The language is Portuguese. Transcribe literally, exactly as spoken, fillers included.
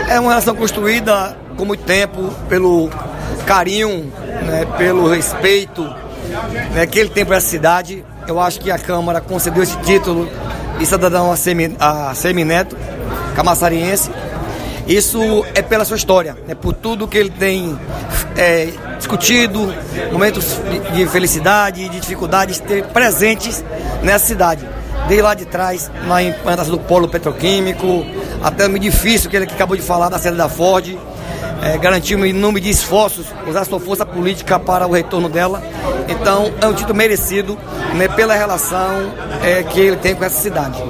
É uma relação construída com muito tempo, pelo carinho, né, pelo respeito, né, que ele tem para essa cidade. Eu acho que a Câmara concedeu esse título de cidadão a Semi, a Semineto, camaçariense. Isso é pela sua história, é por tudo que ele tem é, discutido, momentos de felicidade e de dificuldade de ter presentes nessa cidade. Desde lá de trás, na implantação do polo petroquímico, até o edifício que ele acabou de falar, da sede da Ford, é, garantiu em nome de esforços, usar sua força política para o retorno dela. Então, é um título merecido, né, pela relação é, que ele tem com essa cidade.